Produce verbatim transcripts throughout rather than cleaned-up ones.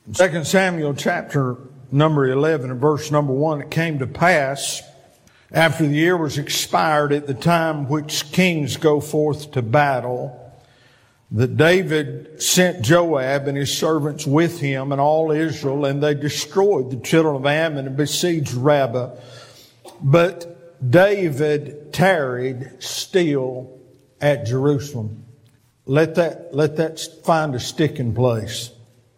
Second Samuel chapter number eleven and verse number one, it came to pass after the year was expired at the time which kings go forth to battle, that David sent Joab and his servants with him and all Israel, and they destroyed the children of Ammon and besieged Rabbah. But David tarried still at Jerusalem. Let that, let that find a sticking place.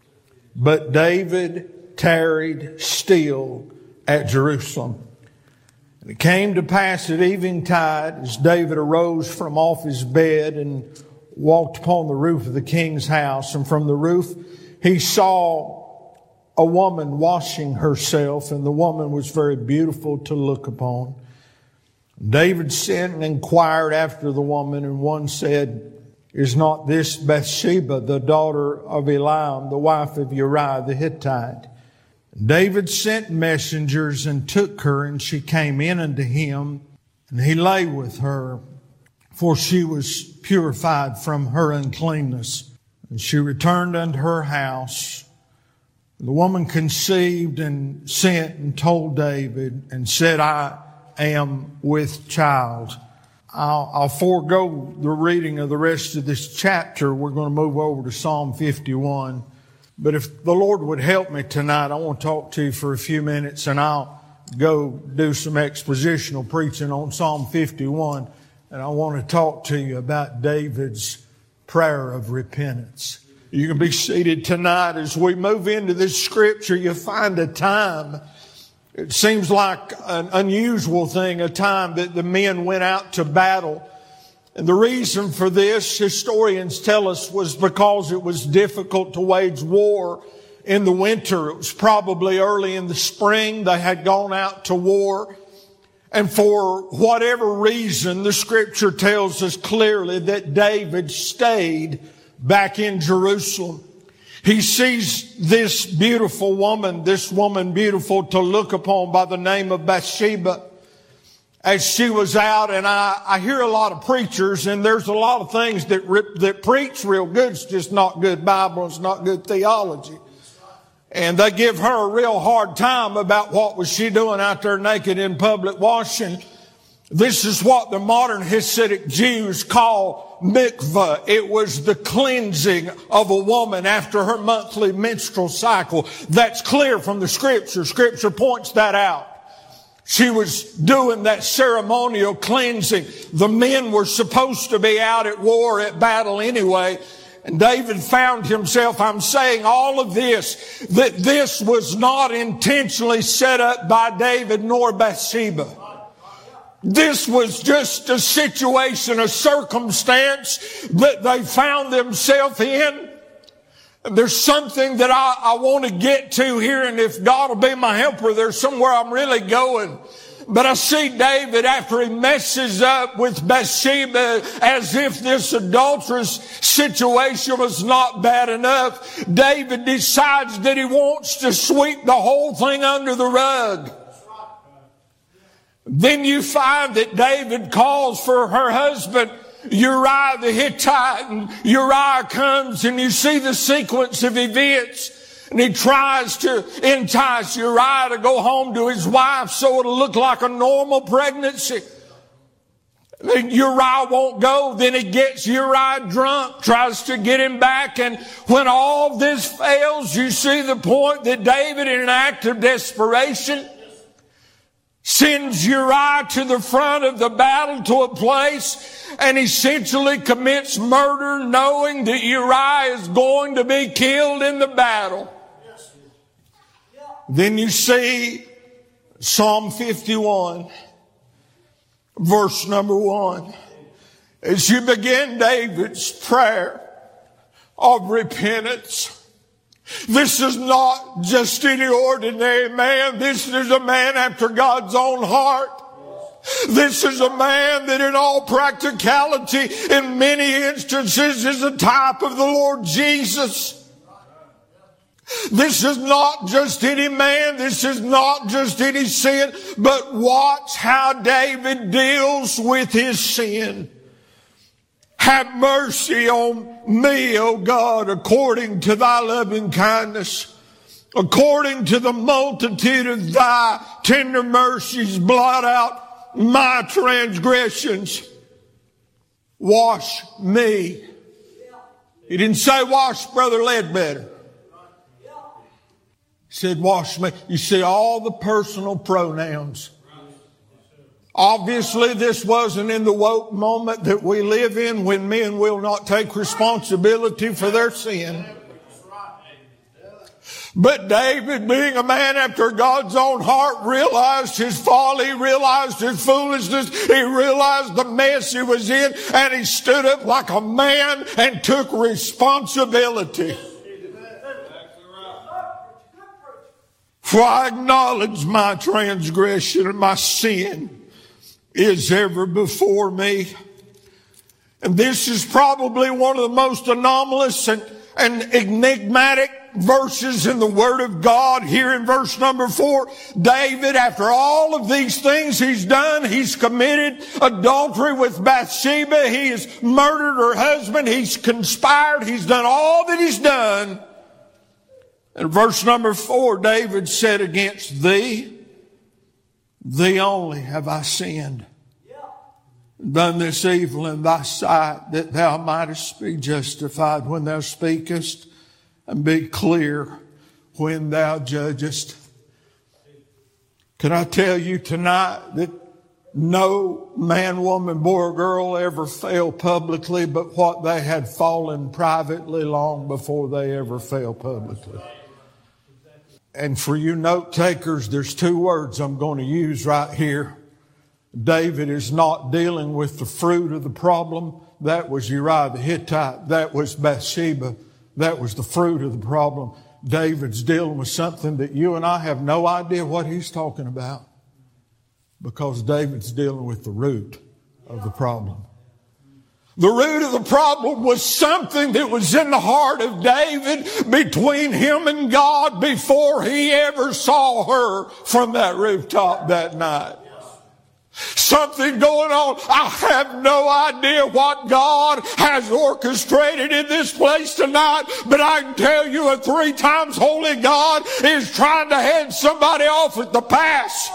But David tarried still at Jerusalem. And it came to pass at eventide, as David arose from off his bed and walked upon the roof of the king's house, and from the roof he saw a woman washing herself, and the woman was very beautiful to look upon. David sent and inquired after the woman, and one said, "Is not this Bathsheba, the daughter of Eliam, the wife of Uriah the Hittite?" David sent messengers and took her, and she came in unto him, and he lay with her, for she was purified from her uncleanness. And she returned unto her house. The woman conceived and sent and told David and said, "I am with child." I'll, I'll forego the reading of the rest of this chapter. We're going to move over to Psalm fifty-one. But if the Lord would help me tonight, I want to talk to you for a few minutes, and I'll go do some expositional preaching on Psalm fifty-one. And I want to talk to you about David's prayer of repentance. You can be seated tonight. As we move into this scripture, you find a time, it seems like an unusual thing, a time that the men went out to battle. And the reason for this, historians tell us, was because it was difficult to wage war in the winter. It was probably early in the spring. They had gone out to war. And for whatever reason, the scripture tells us clearly that David stayed back in Jerusalem. He sees this beautiful woman, this woman beautiful to look upon by the name of Bathsheba, as she was out. And I, I hear a lot of preachers, and there's a lot of things that rip, that preach real good. It's just not good Bible. It's not good theology. And they give her a real hard time about what was she doing out there naked in public washing. This is what the modern Hasidic Jews call mikvah. It was the cleansing of a woman after her monthly menstrual cycle. That's clear from the scripture. Scripture points that out. She was doing that ceremonial cleansing. The men were supposed to be out at war, at battle anyway. And David found himself, I'm saying all of this, that this was not intentionally set up by David nor Bathsheba. This was just a situation, a circumstance that they found themselves in. And there's something that I, I want to get to here, and if God will be my helper, there's somewhere I'm really going. But I see David, after he messes up with Bathsheba, as if this adulterous situation was not bad enough, David decides that he wants to sweep the whole thing under the rug. Then you find that David calls for her husband, Uriah the Hittite, and Uriah comes, and you see the sequence of events. And he tries to entice Uriah to go home to his wife so it'll look like a normal pregnancy. Then Uriah won't go. Then he gets Uriah drunk, tries to get him back. And when all this fails, you see the point that David, in an act of desperation, sends Uriah to the front of the battle, to a place, and essentially commits murder, knowing that Uriah is going to be killed in the battle. Then you see Psalm fifty-one, verse number one. As you begin David's prayer of repentance, this is not just any ordinary man. This is a man after God's own heart. This is a man that in all practicality, in many instances, is a type of the Lord Jesus. This is not just any man. This is not just any sin. But watch how David deals with his sin. Have mercy on me, O God, according to thy loving kindness. according to the multitude of thy tender mercies, blot out my transgressions. Wash me. He didn't say wash Brother Ledbetter. He said wash me. You see all the personal pronouns. Obviously, this wasn't in the woke moment that we live in when men will not take responsibility for their sin. But David, being a man after God's own heart, realized his folly, realized his foolishness, he realized the mess he was in, and he stood up like a man and took responsibility. For I acknowledge my transgression and my sin is ever before me. And this is probably one of the most anomalous and, and enigmatic verses in the Word of God. Here in verse number four, David, after all of these things he's done, he's committed adultery with Bathsheba, he has murdered her husband, he's conspired, he's done all that he's done. And verse number four, David said, against thee, thee only have I sinned, done this evil in thy sight, that thou mightest be justified when thou speakest, and be clear when thou judgest. Can I tell you tonight that no man, woman, boy, or girl ever fell publicly, but what they had fallen privately long before they ever fell publicly. And for you note takers, there's two words I'm going to use right here. David is not dealing with the fruit of the problem. That was Uriah the Hittite. That was Bathsheba. That was the fruit of the problem. David's dealing with something that you and I have no idea what he's talking about, because David's dealing with the root of the problem. The root of the problem was something that was in the heart of David between him and God before he ever saw her from that rooftop that night. Something going on. I have no idea what God has orchestrated in this place tonight, but I can tell you a three times holy God is trying to head somebody off at the pass.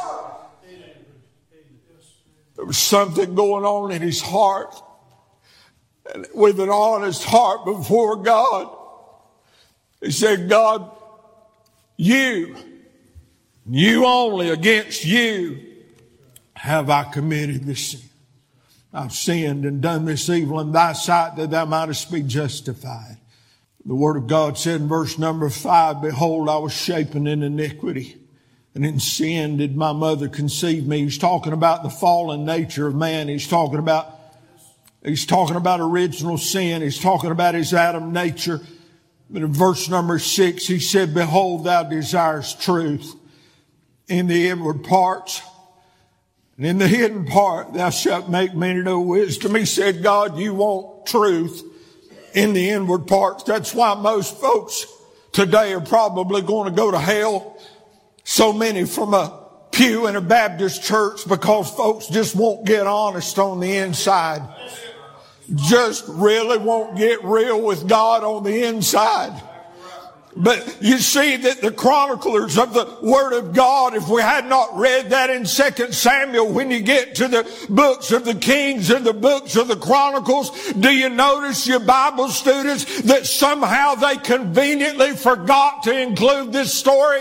There was something going on in his heart. And with an honest heart before God, he said, God, you, you only, against you have I committed this sin. I've sinned and done this evil in thy sight, that thou mightest be justified. The Word of God said in verse number five, behold, I was shapen in iniquity, and in sin did my mother conceive me. He's talking about the fallen nature of man. He's talking about He's talking about original sin. He's talking about his Adam nature. But in verse number six, he said, behold, thou desirest truth in the inward parts, and in the hidden part thou shalt make me to know wisdom. He said, God, you want truth in the inward parts. That's why most folks today are probably going to go to hell. So many from a pew in a Baptist church, because folks just won't get honest on the inside. Just really won't get real with God on the inside. But you see that the chroniclers of the Word of God, if we had not read that in Second Samuel, when you get to the books of the Kings and the books of the Chronicles, do you notice, your Bible students, that somehow they conveniently forgot to include this story?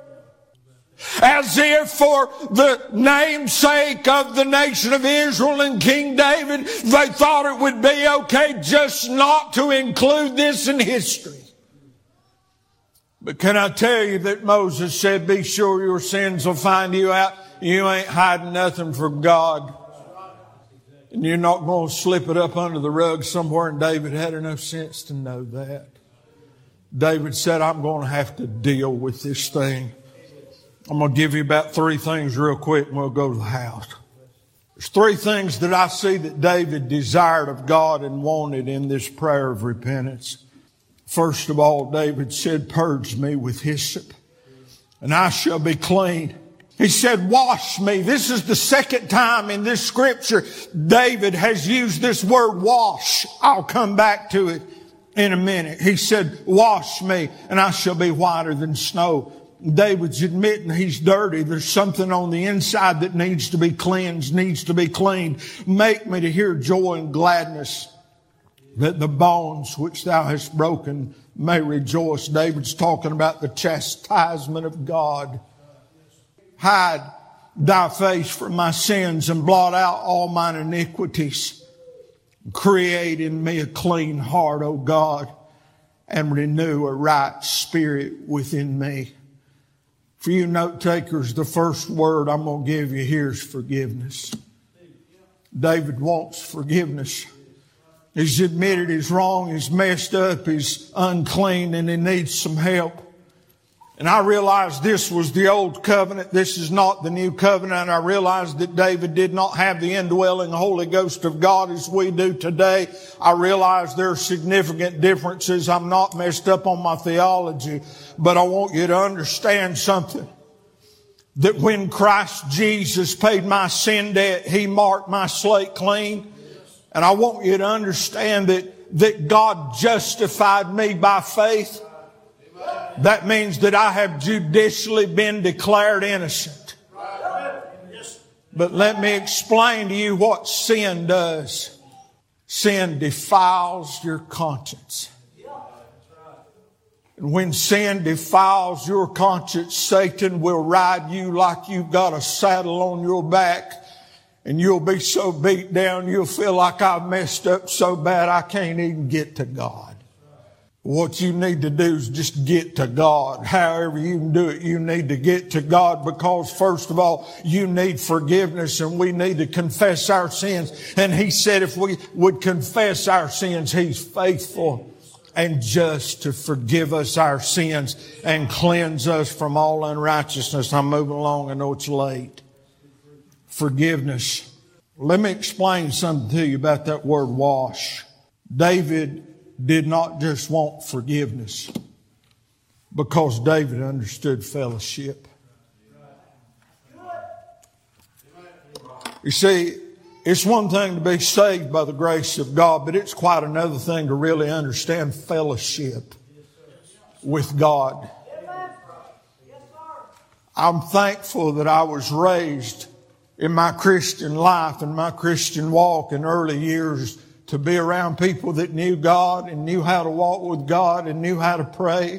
As if for the namesake of the nation of Israel and King David, they thought it would be okay just not to include this in history. But can I tell you that Moses said, be sure your sins will find you out. You ain't hiding nothing from God. And you're not going to slip it up under the rug somewhere. And David had enough sense to know that. David said, I'm going to have to deal with this thing. I'm going to give you about three things real quick and we'll go to the house. There's three things that I see that David desired of God and wanted in this prayer of repentance. First of all, David said, purge me with hyssop and I shall be clean. He said, wash me. This is the second time in this scripture David has used this word wash. I'll come back to it in a minute. He said, wash me and I shall be whiter than snow. David's admitting he's dirty. There's something on the inside that needs to be cleansed, needs to be cleaned. Make me to hear joy and gladness, that the bones which thou hast broken may rejoice. David's talking about the chastisement of God. Hide thy face from my sins and blot out all mine iniquities. Create in me a clean heart, O God, and renew a right spirit within me. For you note takers, the first word I'm going to give you here is forgiveness. David wants forgiveness. He's admitted he's wrong, he's messed up, he's unclean, and he needs some help. And I realized this was the old covenant. This is not the new covenant. I realized that David did not have the indwelling Holy Ghost of God as we do today. I realize there are significant differences. I'm not messed up on my theology, but I want you to understand something. That when Christ Jesus paid my sin debt, He marked my slate clean. And I want you to understand that, that God justified me by faith. That means that I have judicially been declared innocent. But let me explain to you what sin does. Sin defiles your conscience. And when sin defiles your conscience, Satan will ride you like you've got a saddle on your back. And you'll be so beat down, you'll feel like I've messed up so bad I can't even get to God. What you need to do is just get to God. However you can do it, you need to get to God, because first of all, you need forgiveness and we need to confess our sins. And He said if we would confess our sins, He's faithful and just to forgive us our sins and cleanse us from all unrighteousness. I'm moving along. I know it's late. Forgiveness. Let me explain something to you about that word wash. David did not just want forgiveness, because David understood fellowship. You see, it's one thing to be saved by the grace of God, but it's quite another thing to really understand fellowship with God. I'm thankful that I was raised in my Christian life and my Christian walk in early years to be around people that knew God and knew how to walk with God and knew how to pray.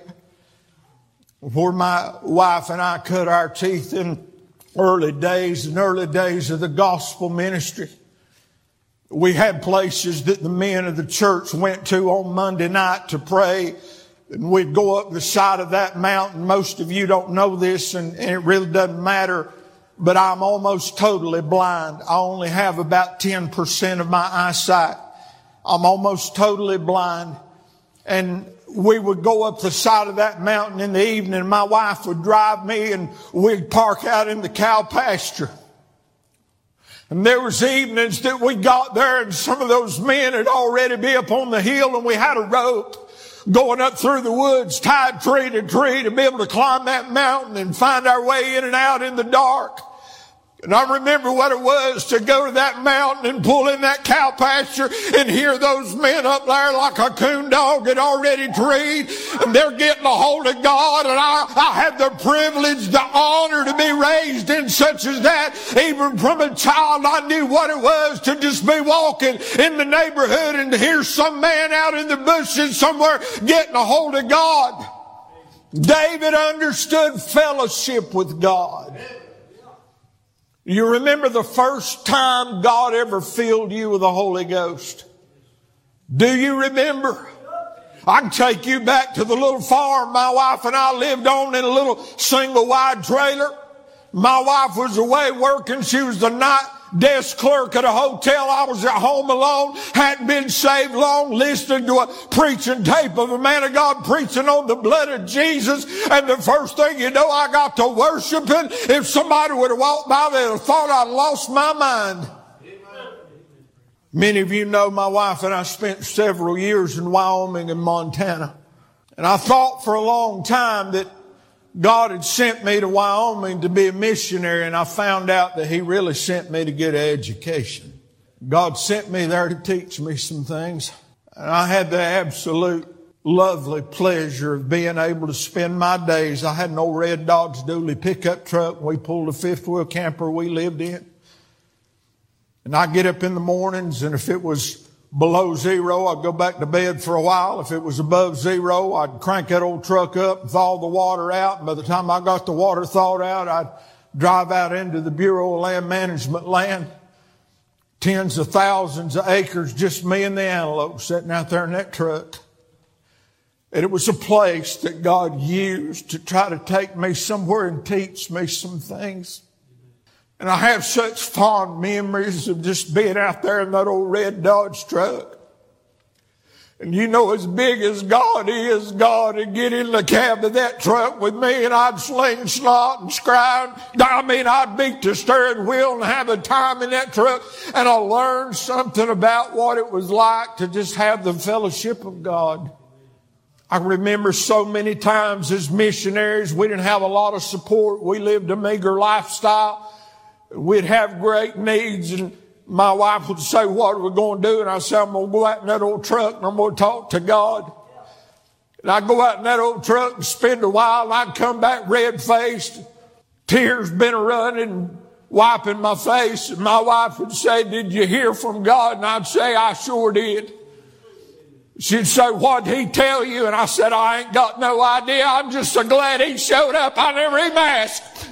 Where my wife and I cut our teeth in early days and early days of the gospel ministry, we had places that the men of the church went to on Monday night to pray. And we'd go up the side of that mountain. Most of you don't know this, and, and it really doesn't matter, but I'm almost totally blind. I only have about ten percent of my eyesight. I'm almost totally blind. And we would go up the side of that mountain in the evening. My wife would drive me and we'd park out in the cow pasture. And there was evenings that we got there and some of those men had already been up on the hill, and we had a rope going up through the woods, tied tree to tree to be able to climb that mountain and find our way in and out in the dark. And I remember what it was to go to that mountain and pull in that cow pasture and hear those men up there like a coon dog had already treed, and they're getting a hold of God. And I, I had the privilege, the honor to be raised in such as that. Even from a child, I knew what it was to just be walking in the neighborhood and to hear some man out in the bushes somewhere getting a hold of God. David understood fellowship with God. You remember the first time God ever filled you with the Holy Ghost? Do you remember? I can take you back to the little farm my wife and I lived on in a little single wide trailer. My wife was away working. She was the night desk clerk at a hotel. I was at home alone, hadn't been saved long, listening to a preaching tape of a man of God preaching on the blood of Jesus. And the first thing you know, I got to worshiping. If somebody would have walked by, they'd have thought I'd lost my mind. Amen. Many of you know my wife and I spent several years in Wyoming and Montana. And I thought for a long time that God had sent me to Wyoming to be a missionary, and I found out that He really sent me to get an education. God sent me there to teach me some things. And I had the absolute lovely pleasure of being able to spend my days. I had an old red Dodge Dually pickup truck. We pulled a fifth wheel camper we lived in. And I'd get up in the mornings, and if it was below zero, I'd go back to bed for a while. If it was above zero, I'd crank that old truck up and thaw the water out. And by the time I got the water thawed out, I'd drive out into the Bureau of Land Management land. Tens of thousands of acres, just me and the antelope sitting out there in that truck. And it was a place that God used to try to take me somewhere and teach me some things. And I have such fond memories of just being out there in that old red Dodge truck. And you know, as big as God is, God would get in the cab of that truck with me, and I'd slingshot and scribe. I mean, I'd beat the steering wheel and have a time in that truck. And I learned something about what it was like to just have the fellowship of God. I remember so many times as missionaries, we didn't have a lot of support. We lived a meager lifestyle. We'd have great needs, and my wife would say, what are we going to do? And I said, I'm going to go out in that old truck and I'm going to talk to God. And I'd go out in that old truck and spend a while, and I'd come back red-faced, tears been running, wiping my face. And my wife would say, did you hear from God? And I'd say, I sure did. She'd say, what'd he tell you? And I said, I ain't got no idea. I'm just so glad he showed up. I never even asked.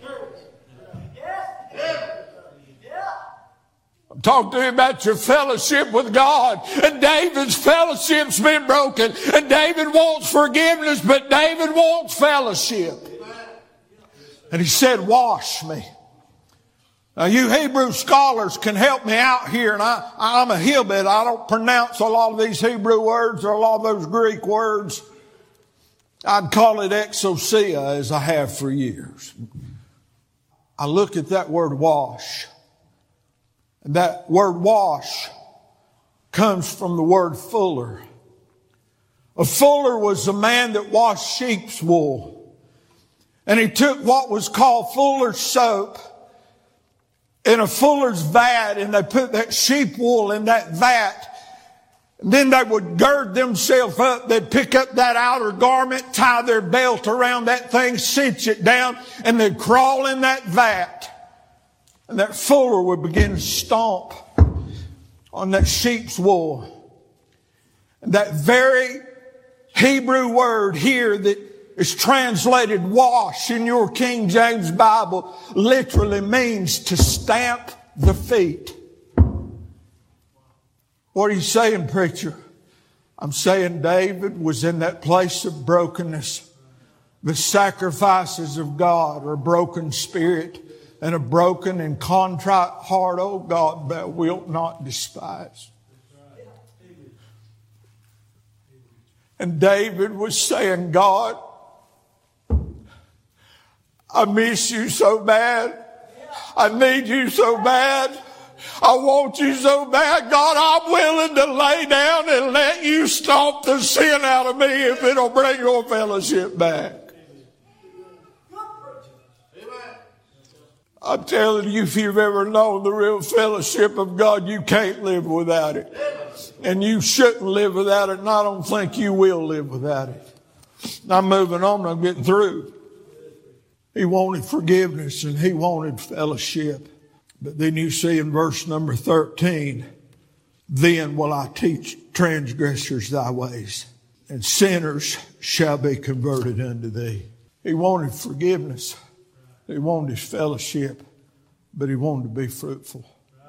I'm talking to him about your fellowship with God. And David's fellowship's been broken. And David wants forgiveness, but David wants fellowship. And he said, wash me. Now, you Hebrew scholars can help me out here, and I, I'm a hillbilly. I don't pronounce a lot of these Hebrew words or a lot of those Greek words. I'd call it exousia, as I have for years. I look at that word wash. And that word wash comes from the word fuller. A fuller was a man that washed sheep's wool. And he took what was called fuller's soap in a fuller's vat, and they put that sheep wool in that vat. And then they would gird themselves up. They'd pick up that outer garment, tie their belt around that thing, cinch it down, and they'd crawl in that vat. And that fuller would begin to stomp on that sheep's wool. And that very Hebrew word here that is translated wash in your King James Bible literally means to stamp the feet. What are you saying, preacher? I'm saying David was in that place of brokenness. The sacrifices of God are a broken spirit and a broken and contrite heart. Oh God, thou wilt not despise. And David was saying, God, I miss you so bad. I need you so bad. I want you so bad. God, I'm willing to lay down and let you stomp the sin out of me if it'll bring your fellowship back. I'm telling you, if you've ever known the real fellowship of God, you can't live without it. And you shouldn't live without it, and I don't think you will live without it. I'm moving on, I'm getting through. He wanted forgiveness and he wanted fellowship. But then you see in verse number thirteen, then will I teach transgressors thy ways, and sinners shall be converted unto thee. He wanted forgiveness. He wanted his fellowship, but he wanted to be fruitful.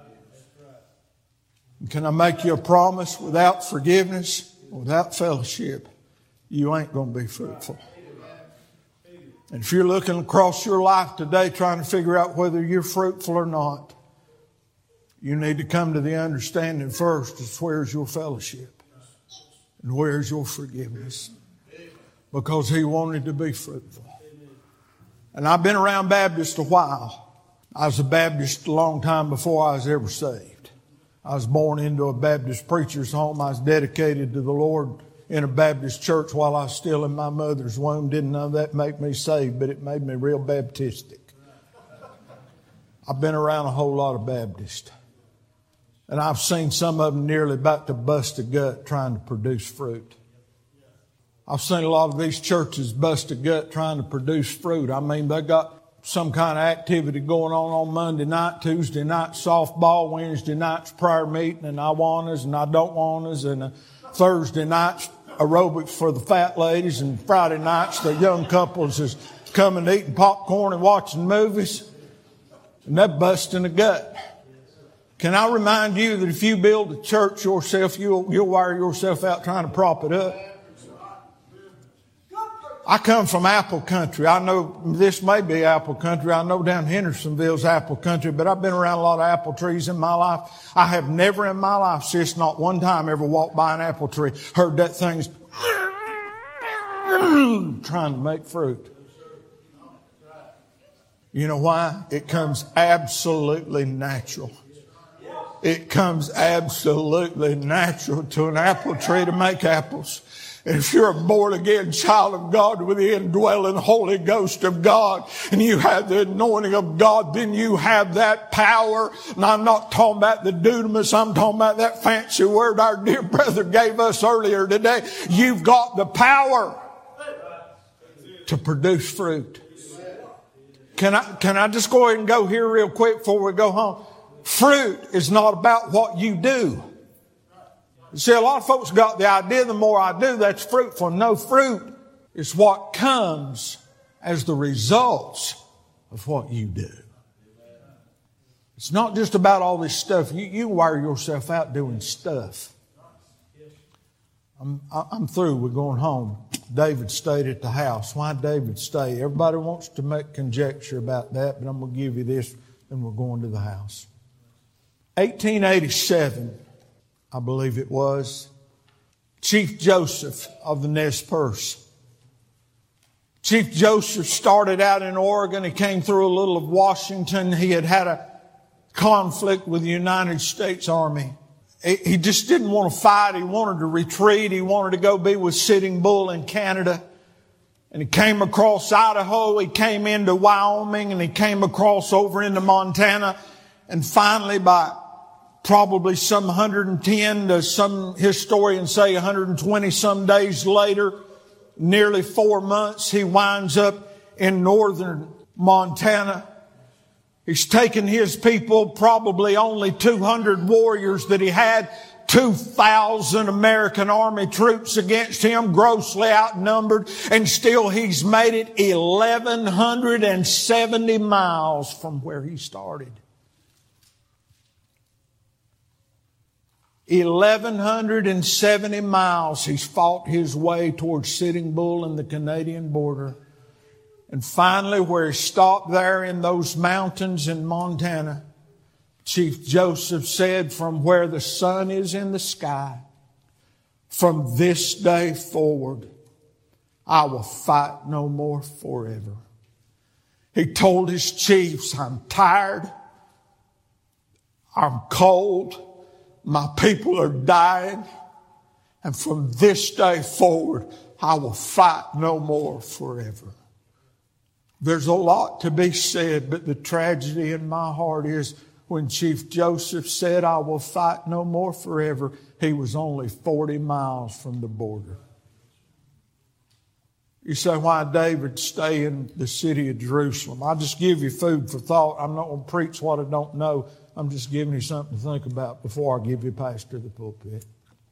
And can I make you a promise? Without forgiveness, without fellowship, you ain't going to be fruitful. And if you're looking across your life today trying to figure out whether you're fruitful or not, you need to come to the understanding first is where's your fellowship and where's your forgiveness. Because he wanted to be fruitful. And I've been around Baptist a while. I was a Baptist a long time before I was ever saved. I was born into a Baptist preacher's home. I was dedicated to the Lord in a Baptist church while I was still in my mother's womb. Didn't know that make me saved, but it made me real Baptistic. I've been around a whole lot of Baptists. And I've seen some of them nearly about to bust a gut trying to produce fruit. I've seen a lot of these churches bust a gut trying to produce fruit. I mean, they got some kind of activity going on on Monday night, Tuesday night, softball, Wednesday night's prayer meeting, and I want us and I don't want us, and uh, Thursday night's aerobics for the fat ladies, and Friday nights the young couples is coming eating popcorn and watching movies, and they're busting a gut. Can I remind you that if you build a church yourself, you'll, you'll wire yourself out trying to prop it up? I come from apple country. I know this may be apple country. I know down Hendersonville's apple country, but I've been around a lot of apple trees in my life. I have never in my life, sis, not one time ever walked by an apple tree, heard that thing's trying to make fruit. You know why? It comes absolutely natural. It comes absolutely natural to an apple tree to make apples. And if you're a born-again child of God with the indwelling Holy Ghost of God, and you have the anointing of God, then you have that power. And I'm not talking about the dunamis. I'm talking about that fancy word our dear brother gave us earlier today. You've got the power to produce fruit. Can I, can I just go ahead and go here real quick before we go home? Fruit is not about what you do. You see, a lot of folks got the idea the more I do, that's fruitful. No, fruit is what comes as the results of what you do. It's not just about all this stuff. You, you wire yourself out doing stuff. I'm, I'm through. We're going home. David stayed at the house. Why did David stay? Everybody wants to make conjecture about that, but I'm going to give you this, then we're going to the house. eighteen eighty-seven. I believe it was, Chief Joseph of the Nez Perce. Chief Joseph started out in Oregon. He came through a little of Washington. He had had a conflict with the United States Army. He just didn't want to fight. He wanted to retreat. He wanted to go be with Sitting Bull in Canada. And he came across Idaho. He came into Wyoming, and he came across over into Montana. And finally, by probably some one hundred ten to some historians say one hundred twenty some days later, nearly four months, he winds up in northern Montana. He's taken his people, probably only two hundred warriors that he had, two thousand American Army troops against him, grossly outnumbered, and still he's made it eleven seventy miles from where he started. eleven seventy miles he's fought his way towards Sitting Bull and the Canadian border. And finally, where he stopped there in those mountains in Montana, Chief Joseph said, from where the sun is in the sky, from this day forward, I will fight no more forever. He told his chiefs, I'm tired, I'm cold, my people are dying, and from this day forward, I will fight no more forever. There's a lot to be said, but the tragedy in my heart is when Chief Joseph said, I will fight no more forever, he was only forty miles from the border. You say, why David stay in the city of Jerusalem? I'll just give you food for thought. I'm not going to preach what I don't know. I'm just giving you something to think about before I give you pastor the pulpit.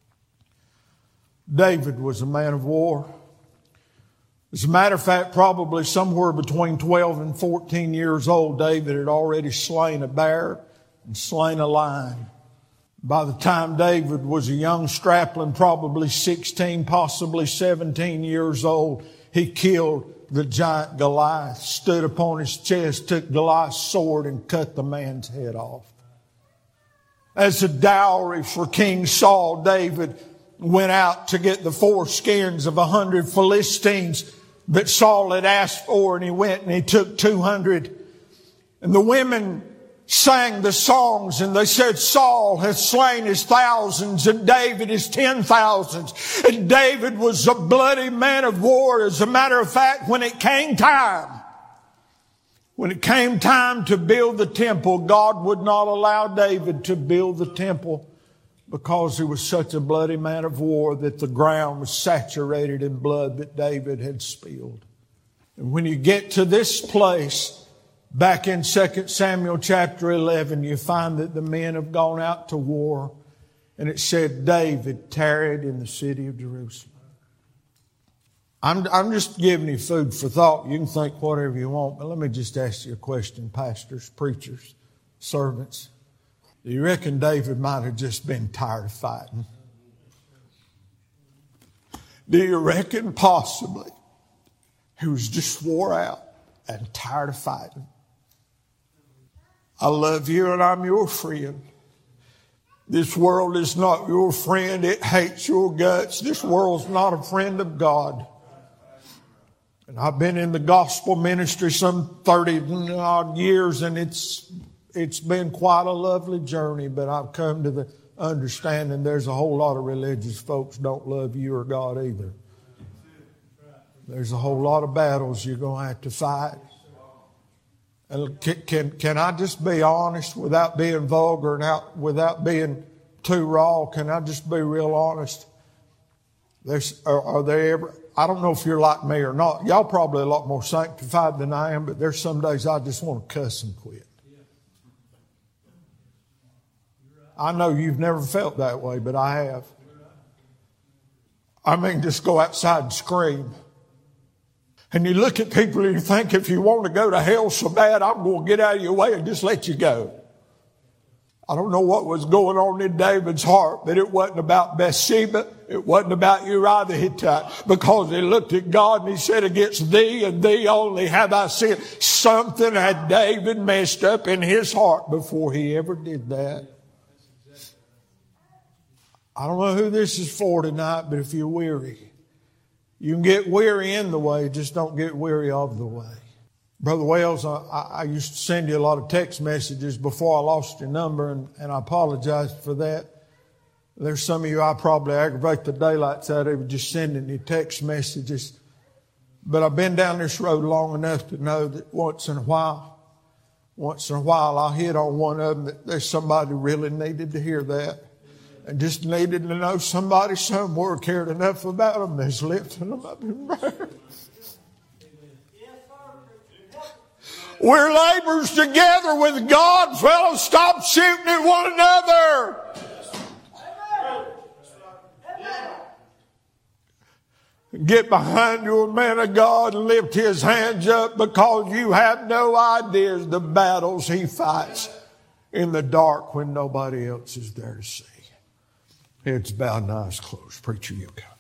David was a man of war. As a matter of fact, probably somewhere between twelve and fourteen years old, David had already slain a bear and slain a lion. By the time David was a young strapling, probably sixteen, possibly seventeen years old, he killed the giant Goliath, stood upon his chest, took Goliath's sword and cut the man's head off. As a dowry for King Saul, David went out to get the foreskins of a hundred Philistines that Saul had asked for, and he went and he took two hundred. And the women sang the songs, and they said, Saul has slain his thousands and David his ten thousands. And David was a bloody man of war. As a matter of fact, when it came time, When it came time to build the temple, God would not allow David to build the temple because he was such a bloody man of war that the ground was saturated in blood that David had spilled. And when you get to this place, back in Second Samuel chapter eleven, you find that the men have gone out to war. And it said David tarried in the city of Jerusalem. I'm, I'm just giving you food for thought. You can think whatever you want, but let me just ask you a question, pastors, preachers, servants. Do you reckon David might have just been tired of fighting? Do you reckon possibly he was just wore out and tired of fighting? I love you and I'm your friend. This world is not your friend. It hates your guts. This world's not a friend of God. And I've been in the gospel ministry some thirty odd years, and it's it's been quite a lovely journey, but I've come to the understanding there's a whole lot of religious folks don't love you or God either. There's a whole lot of battles you're going to have to fight. And can, can, can I just be honest without being vulgar and out, without being too raw? Can I just be real honest? There's, are, are there ever... I don't know if you're like me or not. Y'all probably a lot more sanctified than I am, but there's some days I just want to cuss and quit. I know you've never felt that way, but I have. I mean, just go outside and scream. And you look at people and you think, if you want to go to hell so bad, I'm going to get out of your way and just let you go. I don't know what was going on in David's heart, but it wasn't about Bathsheba. It wasn't about Uriah the Hittite, because he looked at God and he said, against thee and thee only have I sinned. Something had David messed up in his heart before he ever did that. I don't know who this is for tonight, but if you're weary, you can get weary in the way, just don't get weary of the way. Brother Wells, I, I used to send you a lot of text messages before I lost your number, and, and I apologize for that. There's some of you I probably aggravate the daylights out of just sending you text messages. But I've been down this road long enough to know that once in a while, once in a while I'll hit on one of them that there's somebody who really needed to hear that. And just needed to know somebody somewhere cared enough about them that's lifting them up in prayer. We're laborers together with God, fellows. Stop shooting at one another. Get behind your man of God and lift his hands up, because you have no idea the battles he fights in the dark when nobody else is there to see. Heads bowed and eyes closed. Preacher, you come.